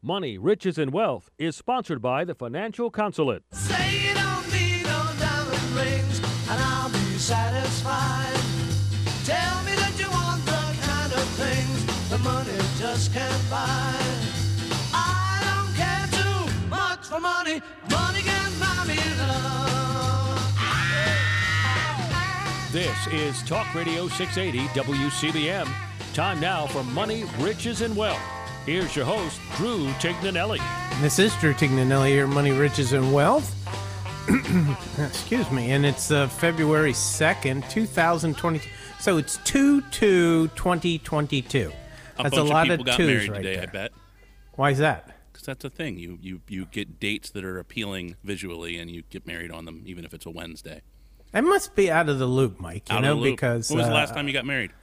Money, Riches, and Wealth is sponsored by the Financial Consulate. Say you don't need no diamond rings, and I'll be satisfied. Tell me that you want the kind of things the money just can't buy. I don't care too much for money. Money can buy me love. This is Talk Radio 680 WCBM. Time now for Money, Riches, and Wealth. Here's your host, Drew Tignanelli. This is Drew Tignanelli here, Money, Riches, and Wealth. Excuse me. And it's February 2nd, 2022. So it's 2/2/2022. That's a lot of got twos married right today, there. I bet. Why is that? Because that's a thing. You get dates that are appealing visually, and you get married on them, even if it's a Wednesday. I must be out of the loop, Mike. You Out know, of the loop. because When was the last time you got married?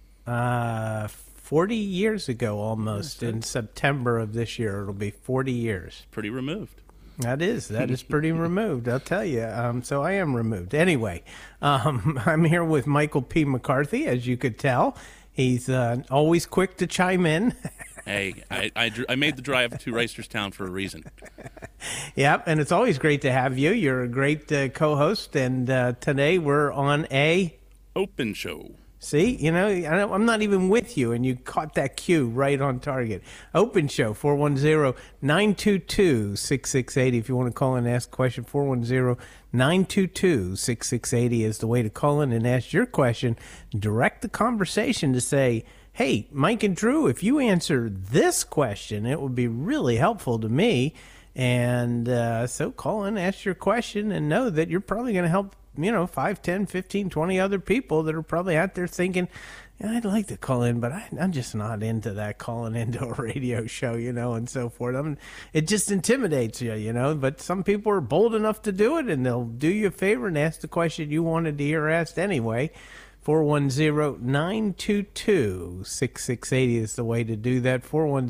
40 years ago, almost in September of this year, it'll be 40 years. Pretty removed. That is pretty removed, I'll tell you. So I am removed. Anyway, I'm here with Michael P. McCarthy, as you could tell. He's always quick to chime in. Hey, I made the drive to Reisterstown for a reason. Yep, and it's always great to have you. You're a great co-host, and today we're on a... Open show. See, you know, I'm not even with you, and you caught that cue right on target. Open show, 410-922-6680. If you want to call in and ask a question, 410-922-6680 is the way to call in and ask your question. Direct the conversation to say, hey, Mike and Drew, if you answer this question, it would be really helpful to me. And so call in, ask your question, and know that you're probably going to help 5, 10, 15, 20 other people that are probably out there thinking, yeah, I'd like to call in, but I'm just not into that, calling into a radio show, and so forth. It just intimidates you, but some people are bold enough to do it, and they'll do you a favor and ask the question you wanted to hear asked anyway. 410-922-6680 is the way to do that,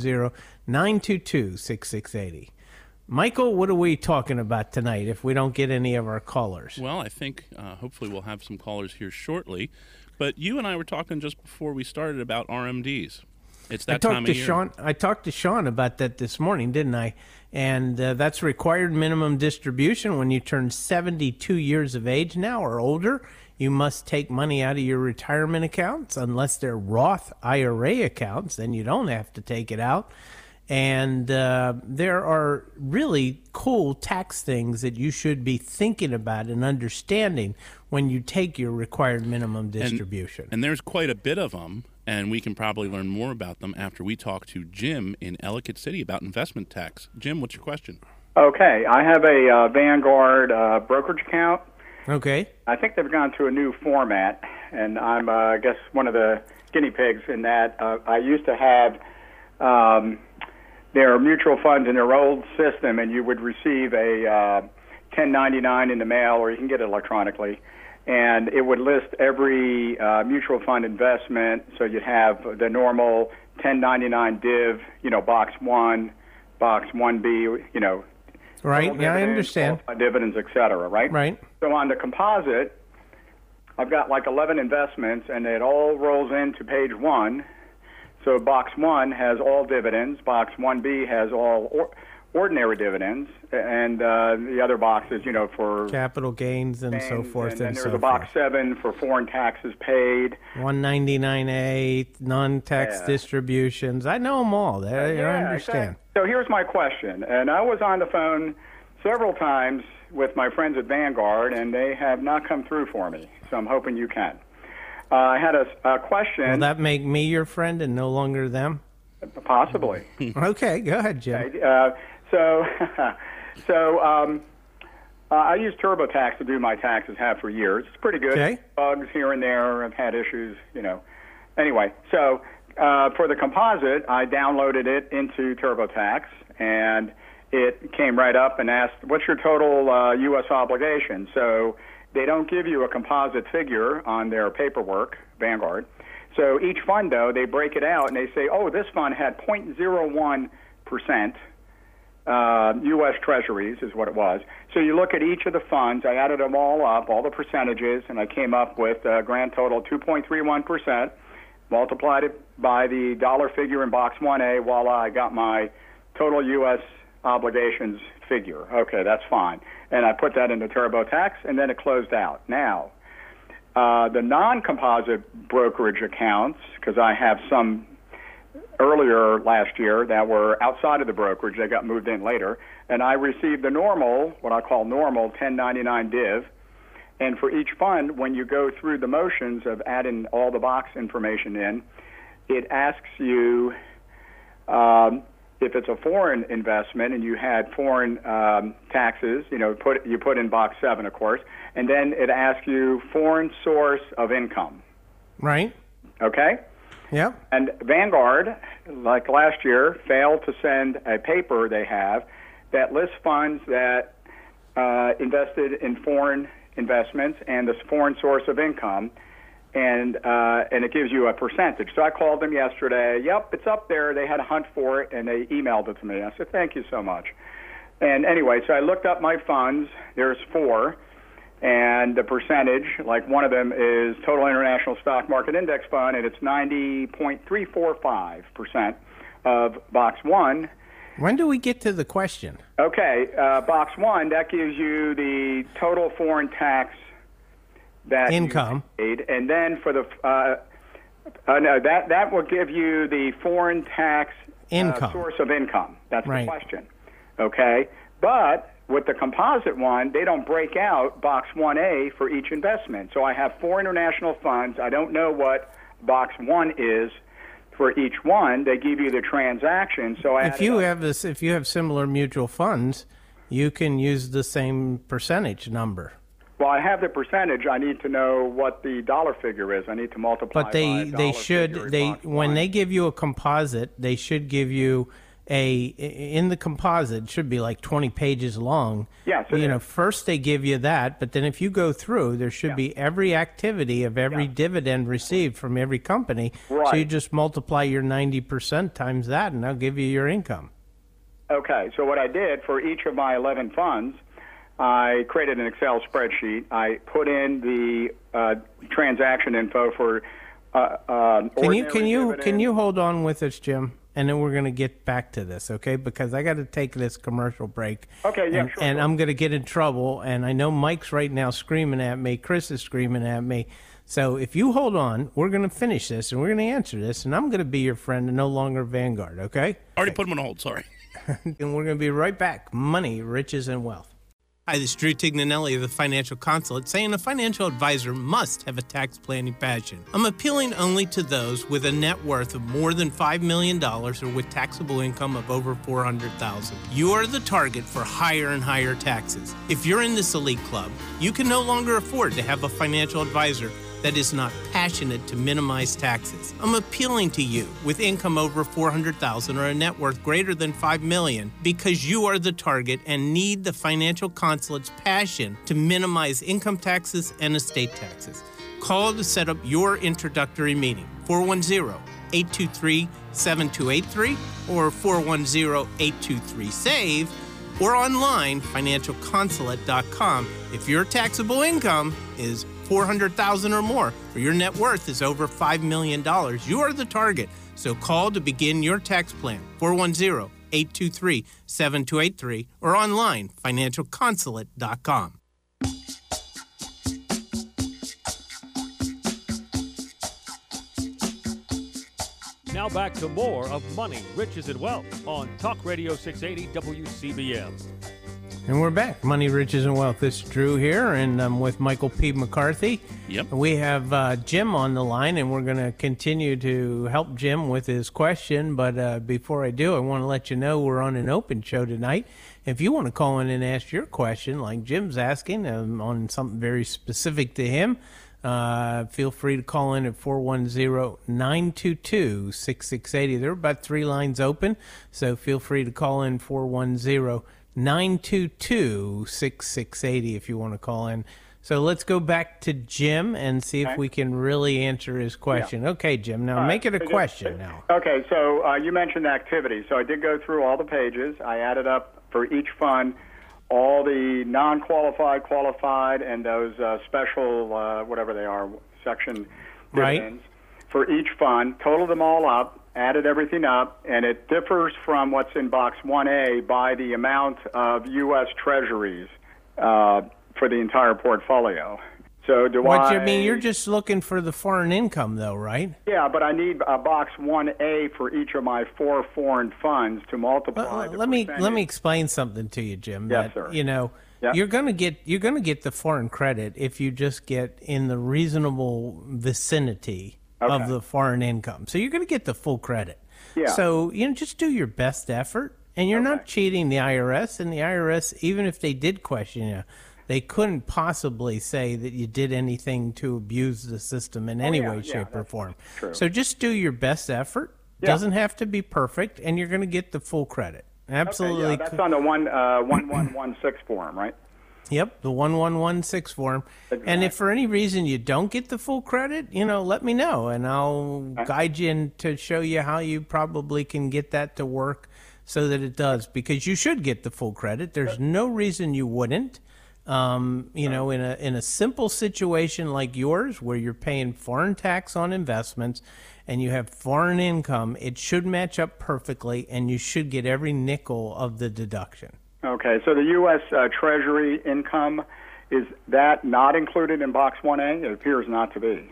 410-922-6680. Michael, what are we talking about tonight if we don't get any of our callers? Well, I think hopefully we'll have some callers here shortly. But you and I were talking just before we started about RMDs. It's that time of year. I talked to Sean about that this morning, didn't I? And that's required minimum distribution. When you turn 72 years of age now or older, you must take money out of your retirement accounts. Unless they're Roth IRA accounts, then you don't have to take it out. And there are really cool tax things that you should be thinking about and understanding when you take your required minimum distribution. And there's quite a bit of them, and we can probably learn more about them after we talk to Jim in Ellicott City about investment tax. Jim, what's your question? Okay, I have a Vanguard brokerage account. Okay. I think they've gone to a new format, and I'm, I guess, one of the guinea pigs in that. I used to have... their mutual funds in their old system, and you would receive a 1099 in the mail, or you can get it electronically, and it would list every mutual fund investment. So you'd have the normal 1099 div, box 1, box 1B, Right, yeah, I understand. Dividends, et cetera, right? Right. So on the composite, I've got like 11 investments, and it all rolls into page 1. So box 1 has all dividends, box 1B has all ordinary dividends, and the other boxes, for capital gains and so forth. And then there's a box 7 for foreign taxes paid. 199A, non-tax distributions. I know them all. I understand. Exactly. So here's my question, and I was on the phone several times with my friends at Vanguard, and they have not come through for me, so I'm hoping you can. I had a question. Will that make me your friend and no longer them? Possibly. Okay, go ahead, Jim. Okay, I use TurboTax to do my taxes, have for years. It's pretty good. Okay. Bugs here and there. I've had issues, Anyway, so for the composite, I downloaded it into TurboTax, and it came right up and asked, what's your total U.S. obligation? So they don't give you a composite figure on their paperwork, Vanguard. So each fund, though, they break it out, and they say, this fund had 0.01% U.S. Treasuries is what it was. So you look at each of the funds. I added them all up, all the percentages, and I came up with a grand total 2.31%, multiplied it by the dollar figure in box 1A, voila, I got my total U.S. obligations figure. Okay, that's fine. And I put that into TurboTax, and then it closed out. Now, the non-composite brokerage accounts, because I have some earlier last year that were outside of the brokerage, they got moved in later, and I received the normal, what I call normal, 1099 div. And for each fund, when you go through the motions of adding all the box information in, it asks you if it's a foreign investment and you had foreign taxes, you put in box 7, of course, and then it asks you foreign source of income. Right. Okay? Yep. And Vanguard, like last year, failed to send a paper they have that lists funds that invested in foreign investments and the foreign source of income, and it gives you a percentage. So I called them yesterday. Yep, it's up there. They had a hunt for it, and they emailed it to me. I said, thank you so much. And anyway, so I looked up my funds. There's 4, and the percentage, like one of them is Total International Stock Market Index Fund, and it's 90.345% of box 1. When do we get to the question? Okay, box 1, that gives you the total foreign tax that income you paid, and then for the that will give you the foreign tax income source of income. That's right. The question. Okay, but with the composite one, they don't break out box 1A for each investment. So I have 4 international funds. I don't know what box 1 is for each one. They give you the transaction. So if you have similar mutual funds, you can use the same percentage number. Well, I have the percentage. I need to know what the dollar figure is. I need to multiply. But when they give you a composite, they should give you in the composite, it should be like 20 pages long. Yes. First they give you that, but then if you go through, there should be every activity of every dividend received from every company. Right. So you just multiply your 90% times that, and they'll give you your income. Okay. So what I did for each of my 11 funds, I created an Excel spreadsheet. I put in the transaction info for Can you hold on with us, Jim? And then we're going to get back to this, okay? Because I got to take this commercial break. Okay, yeah, sure. And I'm going to get in trouble. And I know Mike's right now screaming at me. Chris is screaming at me. So if you hold on, we're going to finish this, and we're going to answer this, and I'm going to be your friend and no longer Vanguard, okay? Already put him on hold, sorry. And we're going to be right back. Money, riches, and wealth. Hi, this is Drew Tignanelli of the Financial Consulate, saying a financial advisor must have a tax planning passion. I'm appealing only to those with a net worth of more than $5 million or with taxable income of over $400,000. You are the target for higher and higher taxes. If you're in this elite club, you can no longer afford to have a financial advisor that is not passionate to minimize taxes. I'm appealing to you with income over $400,000 or a net worth greater than $5 million because you are the target and need the Financial Consulate's passion to minimize income taxes and estate taxes. Call to set up your introductory meeting, 410-823-7283 or 410-823-SAVE, or online, financialconsulate.com. If your taxable income is $400,000 or more, or your net worth is over $5 million, you are the target. So call to begin your tax plan, 410-823-7283, or online, financialconsulate.com. Now back to more of Money, Riches, and Wealth on Talk Radio 680 WCBM. And we're back. Money, Riches, and Wealth. This is Drew here, and I'm with Michael P. McCarthy. Yep. We have Jim on the line, and we're going to continue to help Jim with his question. But before I do, I want to let you know we're on an open show tonight. If you want to call in and ask your question, like Jim's asking, on something very specific to him, feel free to call in at 410-922-6680. There are about 3 lines open, so feel free to call in 410-922-6680 if you want to call in. So let's go back to Jim and see if we can really answer his question. Yeah. Okay, Jim, now make it a question now. Okay, so you mentioned activity. So I did go through all the pages. I added up for each fund all the non-qualified, qualified, and those special, whatever they are, section dividends for each fund, totaled them all up, added everything up, and it differs from what's in box 1A by the amount of U.S. Treasuries for the entire portfolio. So I mean, you're just looking for the foreign income, though, right? Yeah, but I need a box 1A for each of my 4 foreign funds to multiply. Let me explain something to you, Jim. Yes, sir. You know, you're gonna get the foreign credit if you just get in the reasonable vicinity of the foreign income. So you're gonna get the full credit. Yeah. So just do your best effort, and you're not cheating the IRS. And the IRS, even if they did question you, they couldn't possibly say that you did anything to abuse the system in any way, shape, or form. True. So just do your best effort. Doesn't have to be perfect, and you're going to get the full credit. Absolutely. Okay, that's on the 1116 form, right? Yep, the 1116 form. Exactly. And if for any reason you don't get the full credit, let me know, and I'll guide you in to show you how you probably can get that to work so that it does, because you should get the full credit. There's no reason you wouldn't. In a simple situation like yours where you're paying foreign tax on investments and you have foreign income, it should match up perfectly, and you should get every nickel of the deduction. Okay, so the U.S. Treasury income, is that not included in box 1A? It appears not to be.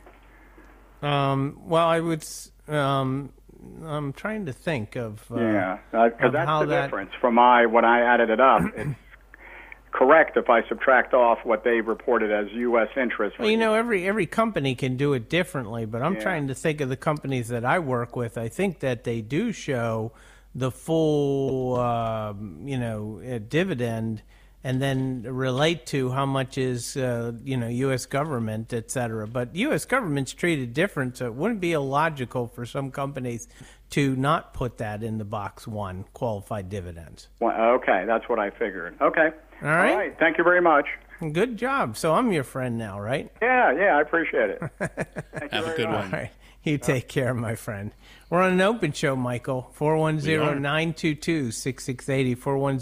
Well, I would. I'm trying to think of. Because that's the difference from when I added it up. It's correct if I subtract off what they reported as U.S. interest. Well, every company can do it differently, but I'm trying to think of the companies that I work with. I think that they do show the full, dividend, and then relate to how much is, U.S. government, et cetera. But U.S. government's treated different, so it wouldn't be illogical for some companies to not put that in the box 1, qualified dividends. Well, okay, that's what I figured. Okay. All right. Thank you very much. Good job. So I'm your friend now, right? Yeah, I appreciate it. Have a good one. All right. You take care, my friend. We're on an open show, Michael. 410-922-6680.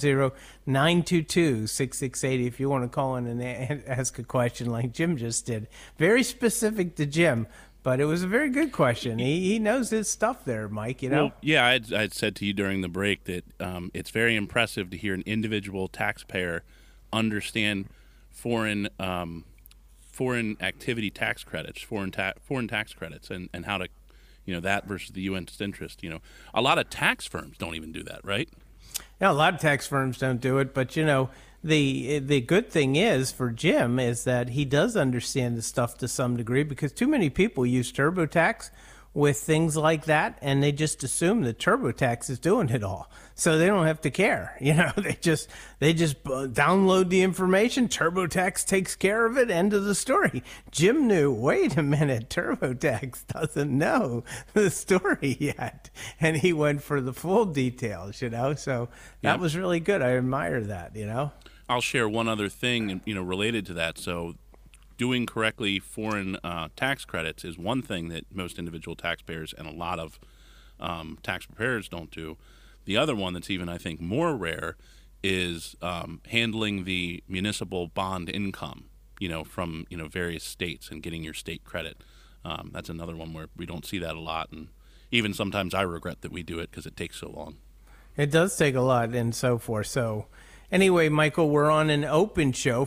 410-922-6680. If you want to call in and ask a question like Jim just did. Very specific to Jim, but it was a very good question. He knows his stuff there, Mike, Well, yeah, I'd said to you during the break that it's very impressive to hear an individual taxpayer understand foreign activity tax credits, foreign tax credits, and how to, that versus the U.S. interest. A lot of tax firms don't even do that, right? Yeah, a lot of tax firms don't do it, but the good thing is for Jim is that he does understand the stuff to some degree, because too many people use TurboTax with things like that, and they just assume that TurboTax is doing it all, so they don't have to care. They just download the information. TurboTax takes care of it. End of the story. Jim knew. Wait a minute, TurboTax doesn't know the story yet, and he went for the full details. So that was really good. I admire that. I'll share one other thing, related to that. So, doing correctly foreign tax credits is one thing that most individual taxpayers and a lot of tax preparers don't do. The other one that's even, I think, more rare is handling the municipal bond income, from various states and getting your state credit. That's another one where we don't see that a lot, and even sometimes I regret that we do it because it takes so long. It does take a lot and so forth. So, anyway, Michael, we're on an open show,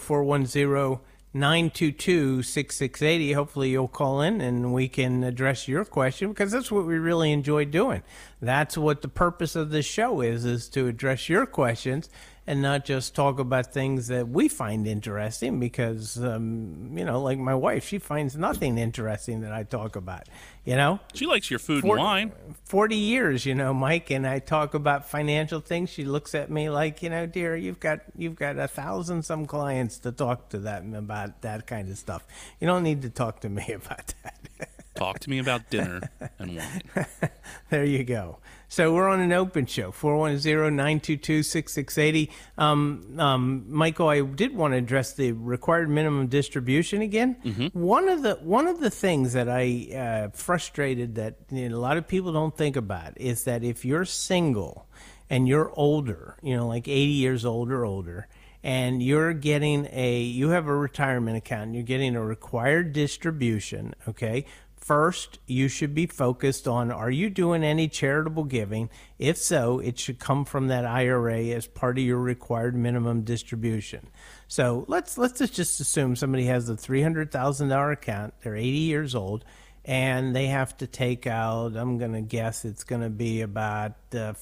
410-922-6680. Hopefully you'll call in and we can address your question, because that's what we really enjoy doing. That's what the purpose of this show is to address your questions and not just talk about things that we find interesting, because, like my wife, she finds nothing interesting that I talk about, She likes your food and wine. 40 years, Mike, and I talk about financial things. She looks at me like, dear, you've got 1,000 some clients to talk to them about that kind of stuff. You don't need to talk to me about that. Talk to me about dinner and wine. There you go. So we're on an open show, 410-922-6680. Michael, I did want to address the required minimum distribution again. Mm-hmm. One of the things that I frustrated that a lot of people don't think about is that if you're single and you're older, like 80 years old or older, and you have a retirement account, and you're getting a required distribution, okay, First, you should be focused on, are you doing any charitable giving? If so, it should come from that IRA as part of your required minimum distribution. So let's just assume somebody has a $300,000 account, they're 80 years old, and they have to take out, I'm going to guess it's going to be about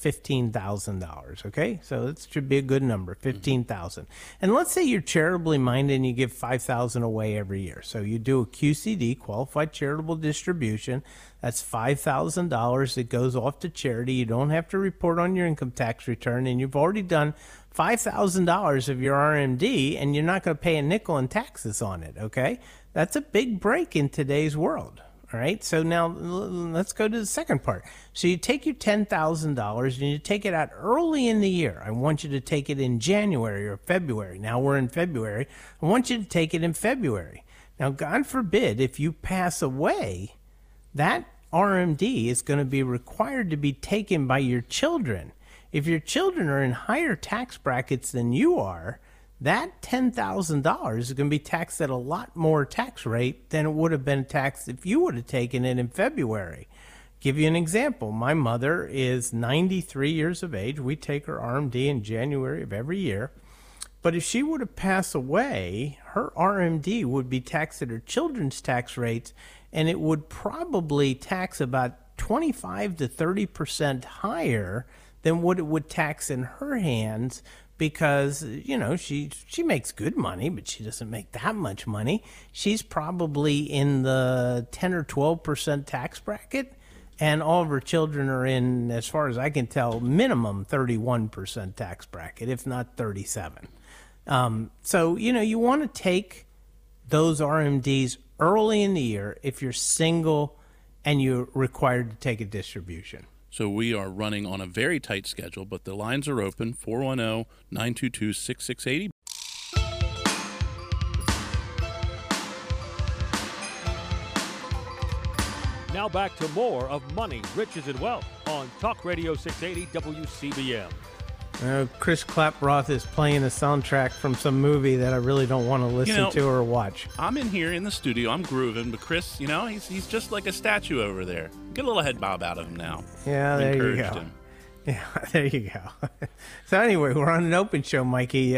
$15,000, okay? So that should be a good number, $15,000. And let's say you're charitably minded and you give $5,000 away every year. So you do a QCD, Qualified Charitable Distribution. That's $5,000 that goes off to charity. You don't have to report on your income tax return, and you've already done $5,000 of your RMD, and you're not going to pay a nickel in taxes on it, okay? That's a big break in today's world. All right, so now let's go to the second part. So you take your $10,000 and you take it out early in the year. I want you to take it in January or February. Now we're in February. I want you to take it in February. Now, God forbid, if you pass away, that RMD is going to be required to be taken by your children. If your children are in higher tax brackets than you are, that $10,000 is going to be taxed at a lot more tax rate than it would have been taxed if you would have taken it in February. Give you an example. My mother is 93 years of age. We take her RMD in January of every year. But if she would have passed away, her RMD would be taxed at her children's tax rates, and it would probably tax about 25 to 30% higher than what it would tax in her hands, because, you know, she makes good money, but she doesn't make that much money. She's probably in the 10 or 12% tax bracket, and all of her children are in, as far as I can tell, minimum 31% tax bracket, if not 37. So, you know, you want to take those RMDs early in the year if you're single and you're required to take a distribution. So we are running on a very tight schedule, but the lines are open, 410-922-6680. Now back to more of Money, Riches, and Wealth on Talk Radio 680 WCBM. Chris Klaproth is playing a soundtrack from some movie that I really don't want to listen to or watch. I'm in here in the studio, I'm grooving, but Chris, you know, he's just like a statue over there. Get a little head bob out of him now. Yeah, there you go. Him. Yeah, there you go. So anyway, we're on an open show, Mikey.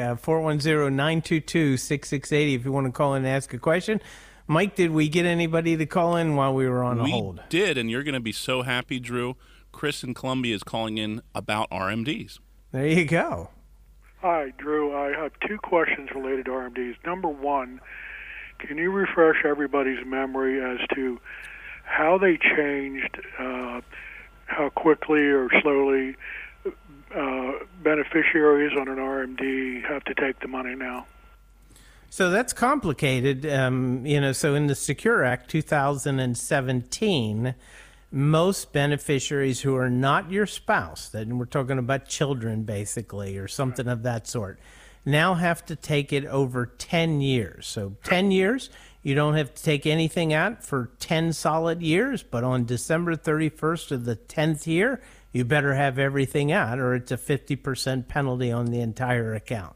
410-922-6680 if you want to call in and ask a question. Mike, did we get anybody to call in while we were on a hold? We did, and you're going to be so happy, Drew. Chris in Columbia is calling in about RMDs. There you go. Hi, Drew. I have two questions related to RMDs. Number one, can you refresh everybody's memory as to how they changed, how quickly or slowly beneficiaries on an RMD have to take the money now? So that's complicated. So in the Secure Act 2017, most beneficiaries who are not your spouse, then we're talking about children basically or something of that sort, now have to take it over 10 years. So 10 years, you don't have to take anything out for 10 solid years, but on December 31st of the 10th year, you better have everything out or it's a 50% penalty on the entire account.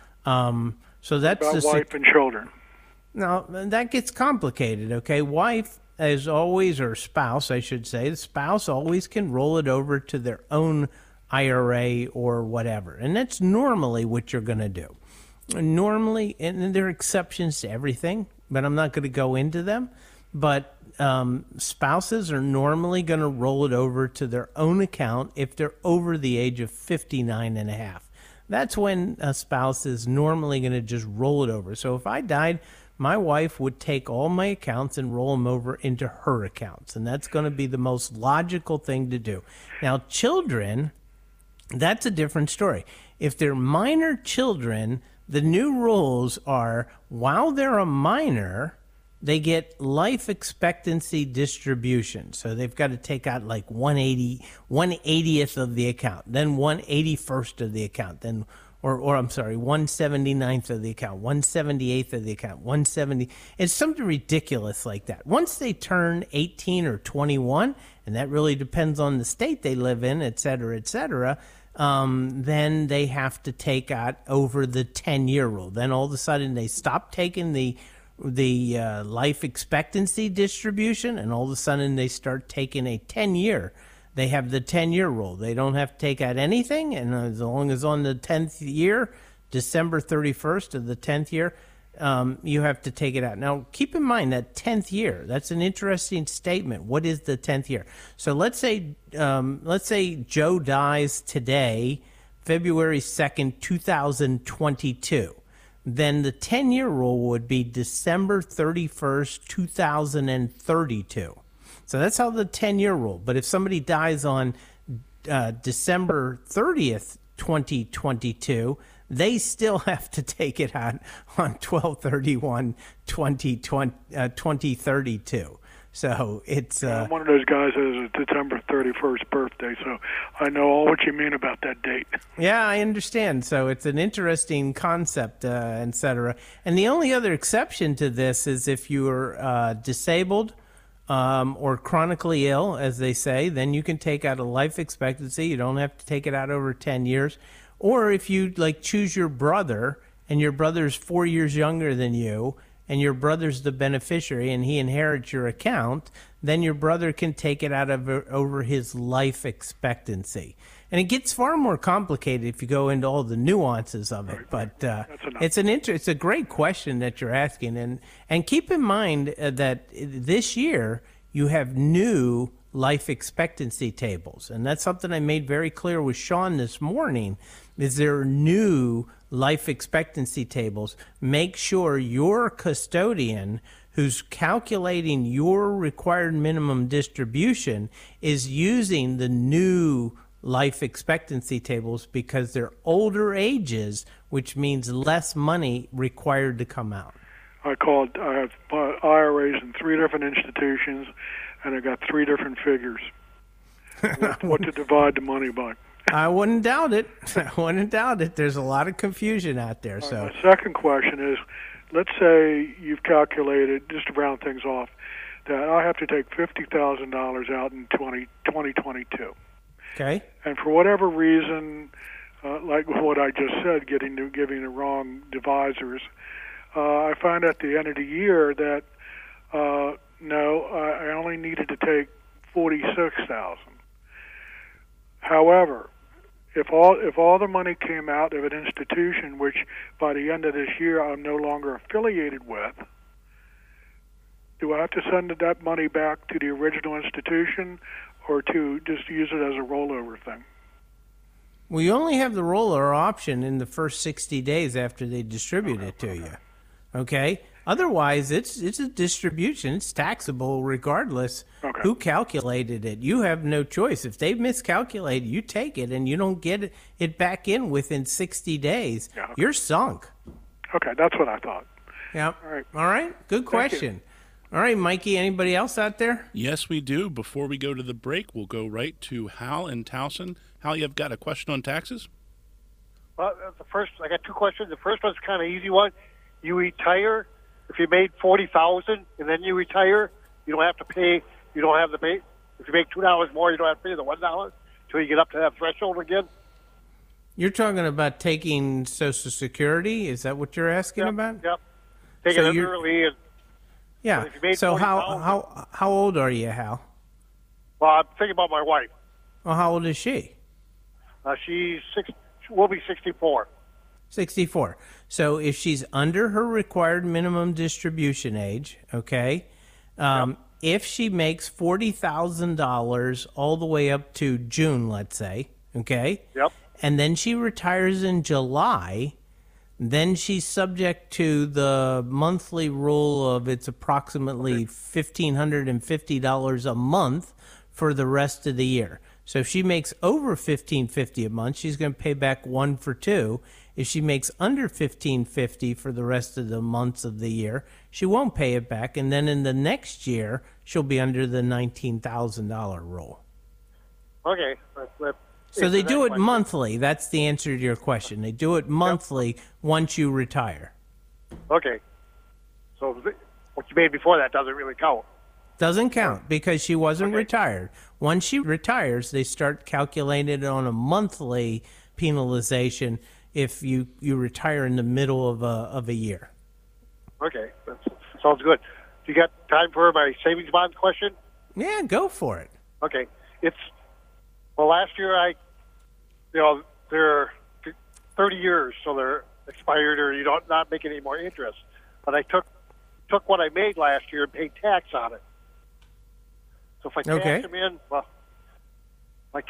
So that's about wife and children. Now, that gets complicated, okay? Wife, as always, or spouse, I should say, the spouse always can roll it over to their own IRA or whatever. And that's normally what you're going to do. Normally, and there are exceptions to everything, but I'm not going to go into them. But spouses are normally going to roll it over to their own account if they're over the age of 59 and a half. That's when a spouse is normally going to just roll it over. So if I died, my wife would take all my accounts and roll them over into her accounts. And that's going to be the most logical thing to do. Now, children, that's a different story. If they're minor children, the new rules are while they're a minor, they get life expectancy distribution. So they've got to take out like 1/80th of the account, then 1/81st of the account, then, or I'm sorry, 1/79th of the account, 1/78th of the account, 1/70. It's something ridiculous like that. Once they turn 18 or 21, and that really depends on the state they live in, et cetera, then they have to take out over the 10-year rule. Then all of a sudden they stop taking the life expectancy distribution, and all of a sudden they start taking a 10-year. They have the 10-year rule. They don't have to take out anything, and as long as on the 10th year, December 31st of the 10th year, you have to take it out. Now, keep in mind that 10th year, that's an interesting statement. What is the 10th year? So let's say Joe dies today, February 2nd, 2022. Then the 10-year rule would be December 31st, 2032. So that's how the 10-year rule. But if somebody dies on December 30th, 2022, they still have to take it out on 12/31/2032. So it's I'm one of those guys that has a December 31st birthday, so I know all what you mean about that date. Yeah, I understand. So it's an interesting concept, et cetera. And the only other exception to this is if you're disabled or chronically ill, as they say, then you can take out a life expectancy. You don't have to take it out over 10 years. Or if you choose your brother, and your brother's 4 years younger than you, and your brother's the beneficiary, and he inherits your account, then your brother can take it out of over his life expectancy. And it gets far more complicated if you go into all the nuances of it. But it's a great question that you're asking, and keep in mind that this year you have new life expectancy tables, and that's something I made very clear with Sean this morning. Is there new life expectancy tables? Make sure your custodian who's calculating your required minimum distribution is using the new life expectancy tables, because they're older ages, which means less money required to come out. I have IRAs in 3 different institutions, and I got 3 different figures. What to divide the money by. I wouldn't doubt it. I wouldn't doubt it. There's a lot of confusion out there. So my second question is, let's say you've calculated, just to round things off, that I have to take $50,000 out in 2022. Okay. And for whatever reason, like what I just said, giving the wrong divisors, I find at the end of the year that no, I only needed to take $46,000. However, if all the money came out of an institution, which by the end of this year I'm no longer affiliated with, do I have to send that money back to the original institution, or to just use it as a rollover thing? Well, you only have the rollover option in the first 60 days after they distribute it to you. Okay? Otherwise, it's a distribution. It's taxable regardless who calculated it. You have no choice. If they've miscalculated, you take it, and you don't get it back in within 60 days. Yeah, okay. You're sunk. Okay, that's what I thought. Yeah. All right. Good question. All right, Mikey, anybody else out there? Yes, we do. Before we go to the break, we'll go right to Hal in Towson. Hal, you've got a question on taxes? Well, I got 2 questions. The first one's kind of an easy one. You retire. If you made $40,000 and then you retire, you don't have to pay. You don't have to pay. If you make $2 more, you don't have to pay the $1 until you get up to that threshold again. You're talking about taking Social Security? Is that what you're asking about? Yep. Taking it early. Yeah. So how old are you, Hal? Well, I'm thinking about my wife. Well, how old is she? Will be 64. 64. So if she's under her required minimum distribution age, okay, if she makes $40,000 all the way up to June, let's say, okay, yep, and then she retires in July, then she's subject to the monthly rule of it's approximately $1,550 a month for the rest of the year. So if she makes over $1,550 a month, she's going to pay back 1 for 2. If she makes under $1,550 for the rest of the months of the year, she won't pay it back. And then in the next year, she'll be under the $19,000 rule. Okay. So they do it monthly. That's the answer to your question. They do it monthly once you retire. Okay. So what you made before that doesn't really count. Doesn't count because she wasn't retired. Once she retires, they start calculating it on a monthly penalization if you retire in the middle of a year. Okay. Sounds good. You got time for my savings bond question? Yeah, go for it. Okay. Last year they're 30 years, so they're expired or you don't not make any more interest. But I took what I made last year and paid tax on it. So if I cash them in, I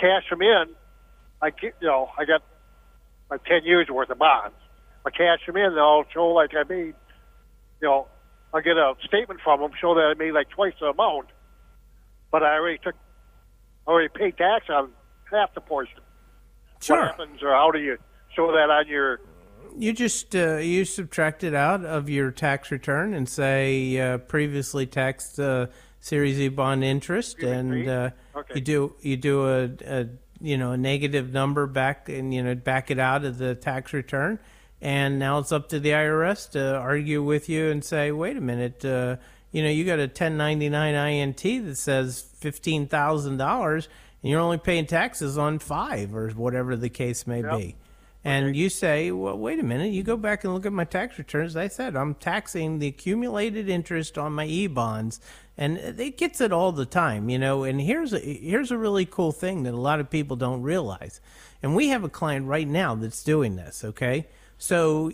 got like 10 years worth of bonds. If I cash them in, they'll show like I made, I'll get a statement from them, show that I made like twice the amount. But I already paid tax on half the portion. Sure. What happens, or how do you show that on your... You just you subtract it out of your tax return and say previously taxed Series E bond interest, and you do a negative number back, and back it out of the tax return, and now it's up to the IRS to argue with you and say, wait a minute, you got a 1099 INT that says $15,000, and you're only paying taxes on $5,000 or whatever the case may be. And you say, well, wait a minute, you go back and look at my tax returns. I said I'm taxing the accumulated interest on my E-bonds, and it gets it all the time, And here's a really cool thing that a lot of people don't realize. And we have a client right now that's doing this, okay? So,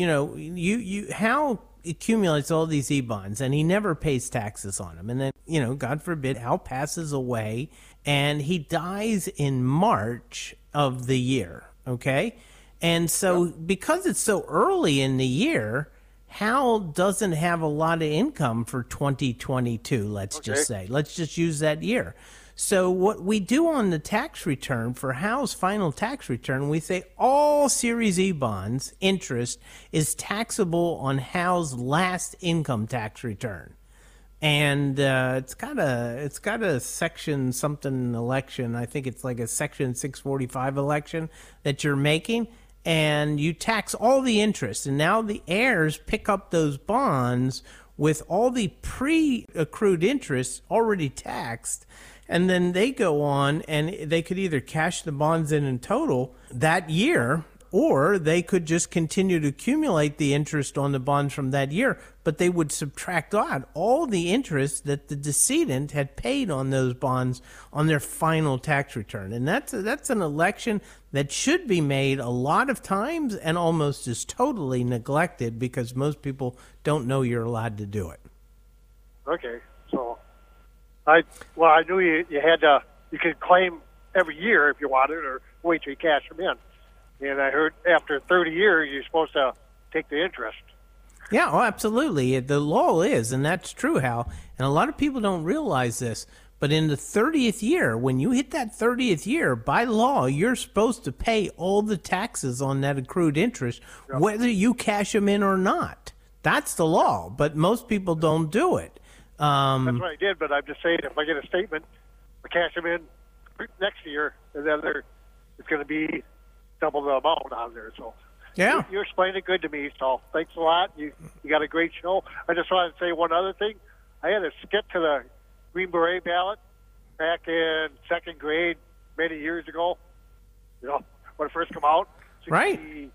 Hal accumulates all these E-bonds, and he never pays taxes on them. And then, God forbid, Hal passes away, and he dies in March of the year, okay? And so because it's so early in the year, Hal doesn't have a lot of income for 2022, let's just say. Let's just use that year. So what we do on the tax return for Hal's final tax return, we say all Series E bonds interest is taxable on Hal's last income tax return. And it's got a section something election. I think it's like a section 645 election that you're making. And you tax all the interest, and now the heirs pick up those bonds with all the pre-accrued interest already taxed, and then they go on and they could either cash the bonds in total that year, or they could just continue to accumulate the interest on the bonds from that year, but they would subtract out all the interest that the decedent had paid on those bonds on their final tax return. And that's an election that should be made a lot of times and almost is totally neglected because most people don't know you're allowed to do it. Okay, so I knew you had you could claim every year if you wanted, or wait till you cash them in. And I heard after 30 years, you're supposed to take the interest. Yeah, oh, absolutely. The law is, and that's true, Hal. And a lot of people don't realize this. But in the 30th year, when you hit that 30th year, by law, you're supposed to pay all the taxes on that accrued interest, whether you cash them in or not. That's the law, but most people don't do it. That's what I did, but I'm just saying if I get a statement, I cash them in next year, and then it's going to be double the amount on there. So you explained it good to me, so thanks a lot. You got a great show. I just wanted to say one other thing. I had a skit to the Green Beret ballot back in second grade many years ago, when it first came out, 67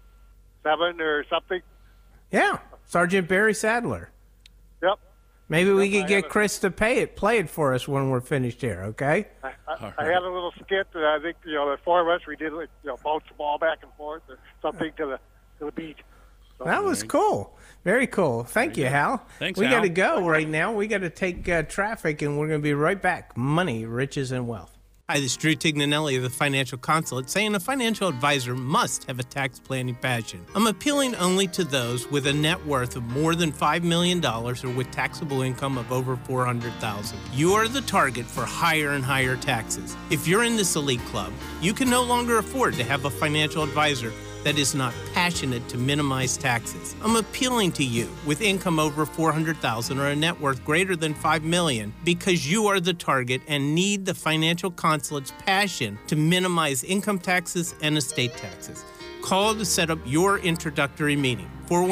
or something. Yeah, Sergeant Barry Sadler. Yep. Maybe we could get Chris to play it for us when we're finished here, okay? I had a little skit that I think, the four of us, we did, bounce the ball back and forth or something to the beat. So, that was cool. Very cool. Thank you, Hal. Thanks, we Hal. got to go right now. We got to take traffic, and we're going to be right back. Money, Riches, and Wealth. Hi, this is Drew Tignanelli of the Financial Consulate saying a financial advisor must have a tax planning passion. I'm appealing only to those with a net worth of more than $5 million or with taxable income of over $400,000. You are the target for higher and higher taxes. If you're in this elite club, you can no longer afford to have a financial advisor that is not passionate to minimize taxes. I'm appealing to you with income over $400,000 or a net worth greater than $5 million because you are the target and need the Financial Consulate's passion to minimize income taxes and estate taxes. Call to set up your introductory meeting,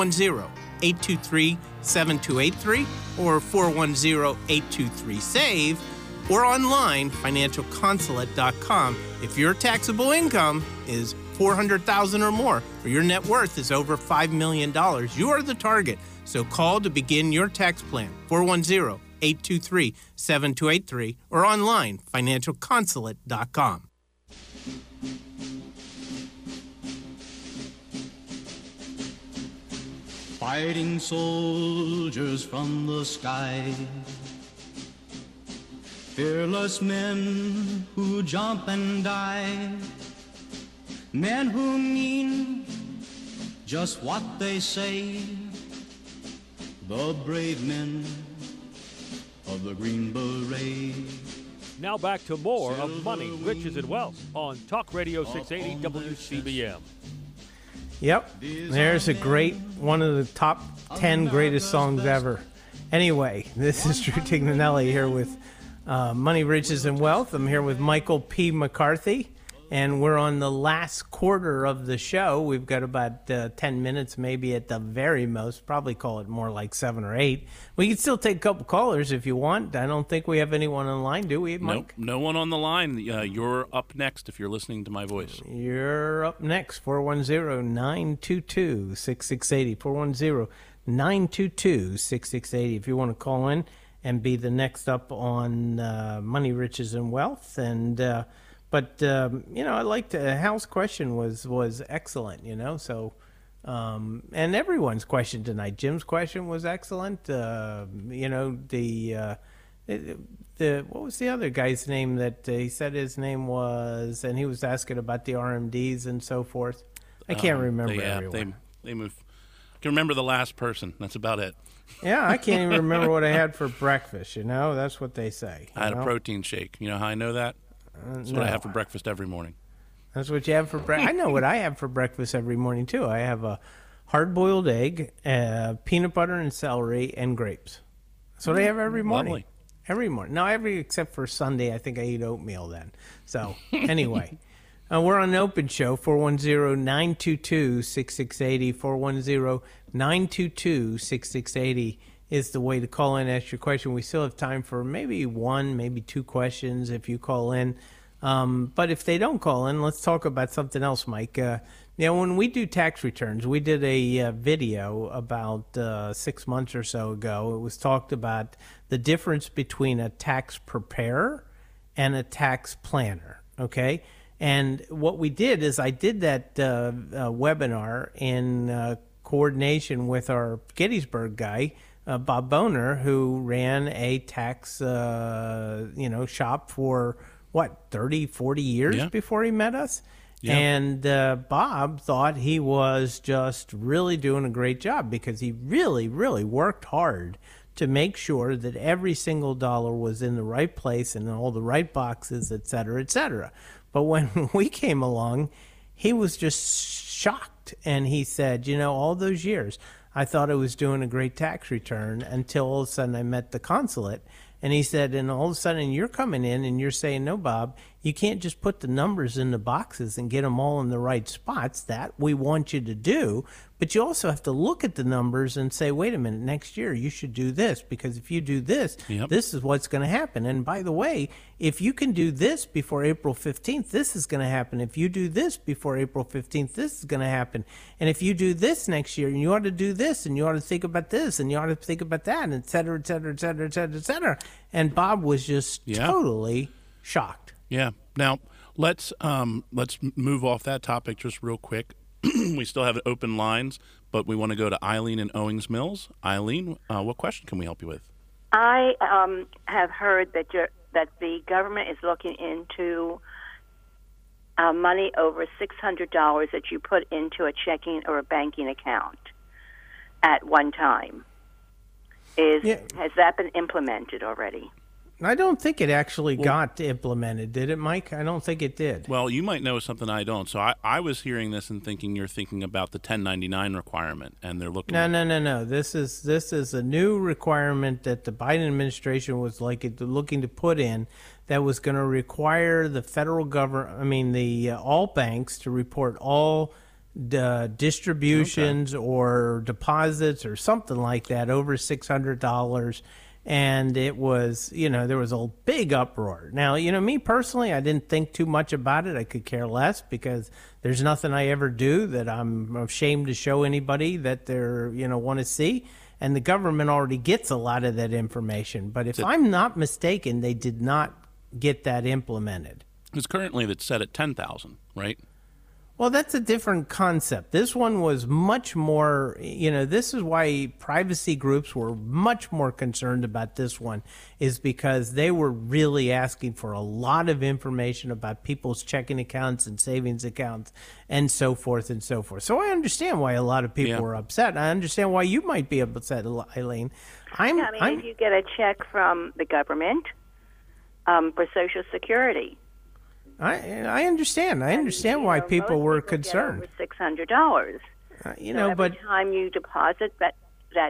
410-823-7283 or 410-823-SAVE, or online, financialconsulate.com, if your taxable income is $400,000 or more, or your net worth is over $5 million, you are the target. So call to begin your tax plan, 410-823-7283, or online, financialconsulate.com. Fighting soldiers from the sky, fearless men who jump and die, men who mean just what they say, the brave men of the Green Beret. Now back to more of Money, Riches, and Wealth on Talk Radio 680 WCBM. Yep, there's a great, one of the top 10 greatest songs ever. Anyway, this is Drew Tignanelli here with Money, Riches, and Wealth. I'm here with Michael P. McCarthy, and we're on the last quarter of the show. We've got about 10 minutes, maybe at the very most. Probably call it more like 7 or 8. We can still take a couple callers if you want. I don't think we have anyone online, do we, Mike? Nope, no one on the line. You're up next if you're listening to my voice. You're up next, 410-922-6680, 410-922-6680. If you want to call in and be the next up on Money, Riches, and Wealth. And but I liked Hal's question was excellent. So and everyone's question tonight. Jim's question was excellent. The what was the other guy's name that he said his name was, and he was asking about the RMDs and so forth. I can't remember everyone. They move. I can remember the last person. That's about it. Yeah, I can't even remember what I had for breakfast. That's what they say. I had a protein shake. You know how I know that? That's what I have for breakfast every morning. That's what you have for breakfast? I know what I have for breakfast every morning, too. I have a hard-boiled egg, peanut butter and celery, and grapes. That's what I have every morning. Lovely. Every morning. No, except for Sunday, I think I eat oatmeal then. So, anyway. We're on an open show, 410-922-6680, 410-922-6680 is the way to call in and ask your question. We still have time for maybe one, maybe two questions if you call in. But if they don't call in, let's talk about something else, Mike. When we do tax returns, we did a video about 6 months or so ago. It was talked about the difference between a tax preparer and a tax planner, okay? And what we did is I did that webinar in coordination with our Gettysburg guy, Bob Boner, who ran a tax shop for, 30, 40 years before he met us? Yeah. And Bob thought he was just really doing a great job because he really, really worked hard to make sure that every single dollar was in the right place and in all the right boxes, et cetera, et cetera. But when we came along, he was just shocked. And he said, all those years, I thought I was doing a great tax return until all of a sudden I met the consulate. And he said, and all of a sudden you're coming in and you're saying, no, Bob, you can't just put the numbers in the boxes and get them all in the right spots. That we want you to do. But you also have to look at the numbers and say, wait a minute, next year you should do this, because if you do this, this is what's going to happen. And by the way, if you can do this before April 15th, this is going to happen. If you do this before April 15th, this is going to happen. And if you do this next year, and you ought to do this, and you ought to think about this, and you ought to think about that, and et cetera, et cetera, et cetera, et cetera, et cetera. And Bob was just totally shocked. Yeah. Now, let's move off that topic just real quick. We still have open lines, but we want to go to Eileen in Owings Mills. Eileen, what question can we help you with? I have heard that the government is looking into money over $600 that you put into a checking or a banking account at one time. Has that been implemented already? I don't think it actually got implemented, did it, Mike? I don't think it did. Well, you might know something I don't. So I was hearing this and thinking you're thinking about the 1099 requirement, and they're looking. No. This is a new requirement that the Biden administration was looking to put in that was going to require the federal government, all banks to report all the distributions or deposits or something like that over $600. and it was, there was a big uproar. Now, me personally, I didn't think too much about it. I could care less because there's nothing I ever do that I'm ashamed to show anybody that they're, want to see. And the government already gets a lot of that information. But if I'm not mistaken, they did not get that implemented. It's currently that's set at 10,000, right? Well, that's a different concept. This one was much more, this is why privacy groups were much more concerned about this one, is because they were really asking for a lot of information about people's checking accounts and savings accounts and so forth and so forth. So I understand why a lot of people were upset. I understand why you might be upset, Eileen. If you get a check from the government for Social Security, I understand. I understand why people were concerned. Get over $600. Every but time you deposit that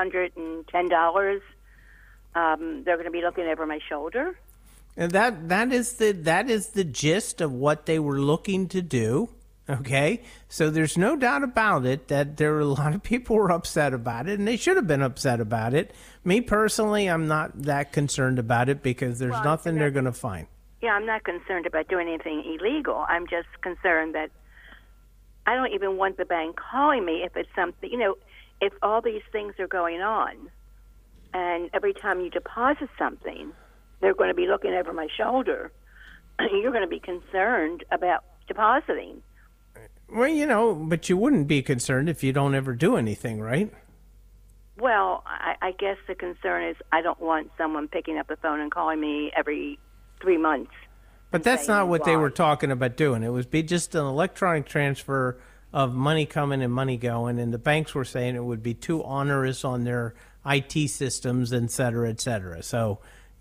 $610, they're going to be looking over my shoulder. And that is the gist of what they were looking to do. Okay, so there's no doubt about it that there were a lot of people who were upset about it, and they should have been upset about it. Me personally, I'm not that concerned about it because there's nothing they're going to find. Yeah, I'm not concerned about doing anything illegal. I'm just concerned that I don't even want the bank calling me if it's something, if all these things are going on, and every time you deposit something, they're going to be looking over my shoulder. You're going to be concerned about depositing. Well, but you wouldn't be concerned if you don't ever do anything, right? Well, I guess the concern is I don't want someone picking up the phone and calling me every 3 months. But that's not what they were talking about doing. It would be just an electronic transfer of money coming and money going, and the banks were saying it would be too onerous on their IT systems, et cetera, et cetera. So,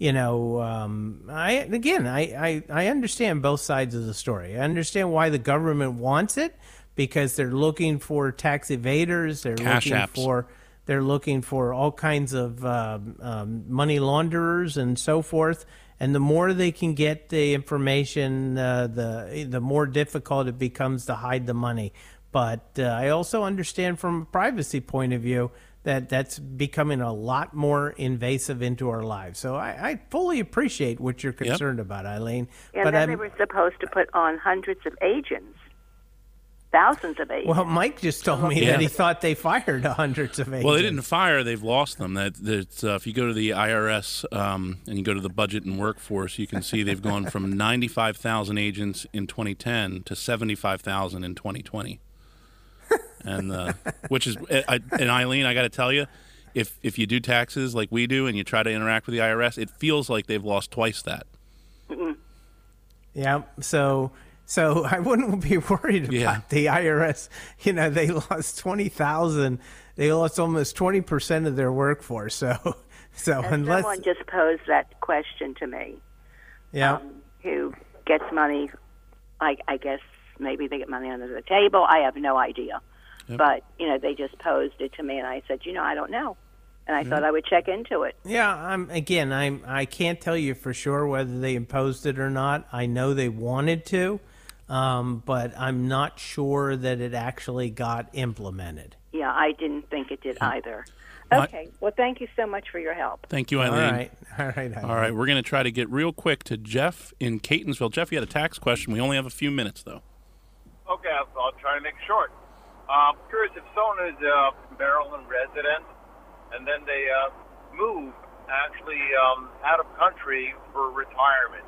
I understand both sides of the story. I understand why the government wants it, because they're looking for tax evaders. They're looking for all kinds of money launderers and so forth. And the more they can get the information, the more difficult it becomes to hide the money. But I also understand from a privacy point of view that that's becoming a lot more invasive into our lives. So I fully appreciate what you're concerned about, Eileen. Yeah, but they were supposed to put on hundreds of agents. Thousands of agents. Well, Mike just told me that he thought they fired hundreds of agents. Well, they didn't fire; they've lost them. If you go to the IRS and you go to the budget and workforce, you can see they've gone from 95,000 agents in 2010 to 75,000 in 2020. And which is, and Eileen, I got to tell you, if you do taxes like we do and you try to interact with the IRS, it feels like they've lost twice that. Mm-hmm. Yeah. So I wouldn't be worried about the IRS. They lost 20,000. They lost almost 20% of their workforce. So unless someone just posed that question to me, who gets money, I guess maybe they get money under the table. I have no idea, but they just posed it to me, and I said, I don't know. And I thought I would check into it. Yeah, I can't tell you for sure whether they imposed it or not. I know they wanted to, but I'm not sure that it actually got implemented. Yeah, I didn't think it did either. Okay, well, thank you so much for your help. Thank you, Eileen. All right. All right, we're going to try to get real quick to Jeff in Catonsville. Jeff, you had a tax question. We only have a few minutes, though. Okay, I'll try to make it short. I'm curious if someone is a Maryland resident and then they move actually out of country for retirement.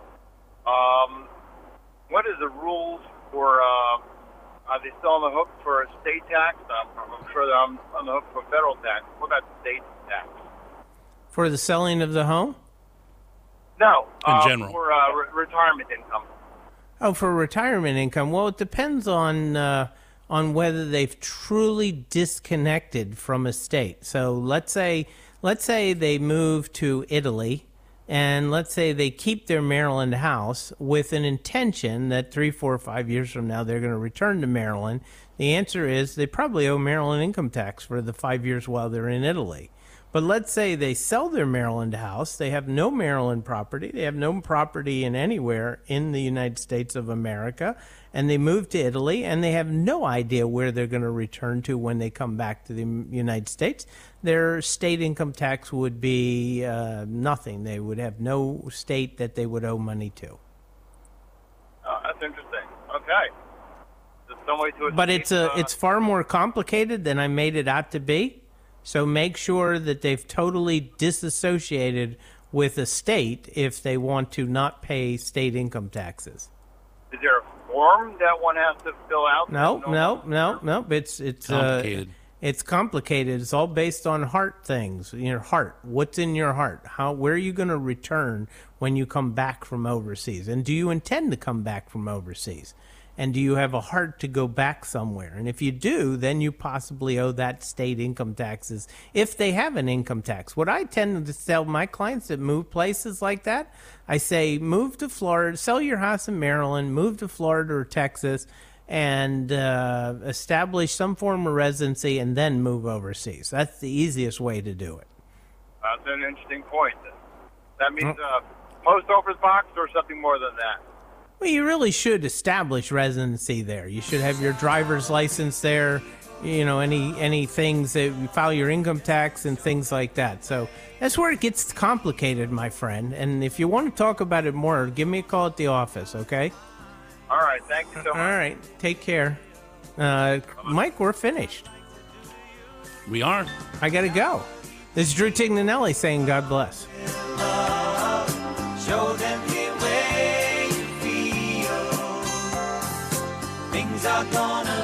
What is the rules for, are they still on the hook for a state tax? I'm sure that I'm on the hook for federal tax. What about state tax? For the selling of the home? No, in general. For retirement income. Oh, for retirement income. Well, it depends on whether they've truly disconnected from a state. So let's say they move to Italy, and let's say they keep their Maryland house with an intention that 3, 4, 5 years from now they're going to return to Maryland. The answer is they probably owe Maryland income tax for the 5 years while they're in Italy. But let's say they sell their Maryland house. They have no Maryland property. They have no property in anywhere in the United States of America. and they move to Italy, and they have no idea where they're going to return to when they come back to the United States. Their state income tax would be nothing. They would have no state that they would owe money to. That's interesting. Okay. There's some way to But it's far more complicated than I made it out to be. So make sure that they've totally disassociated with a state if they want to not pay state income taxes. Is there a form that one has to fill out? No. It's Complicated. It's complicated. It's all based on heart things. Your heart. What's in your heart? Where are you going to return when you come back from overseas? And do you intend to come back from overseas? And do you have a heart to go back somewhere? And if you do, then you possibly owe that state income taxes if they have an income tax. What I tend to tell my clients that move places like that, I say move to Florida, sell your house in Maryland, move to Florida or Texas, and establish some form of residency and then move overseas. That's the easiest way to do it. That's an interesting point. That means post office box or something more than that? Well, you really should establish residency there. You should have your driver's license there, any things that you file your income tax and things like that. So that's where it gets complicated, my friend. And if you want to talk about it more, give me a call at the office, okay? All right, thank you so much. All right, take care. Mike, we're finished. We are. I got to go. This is Drew Tignanelli saying God bless. Show them the way you feel. Things are gonna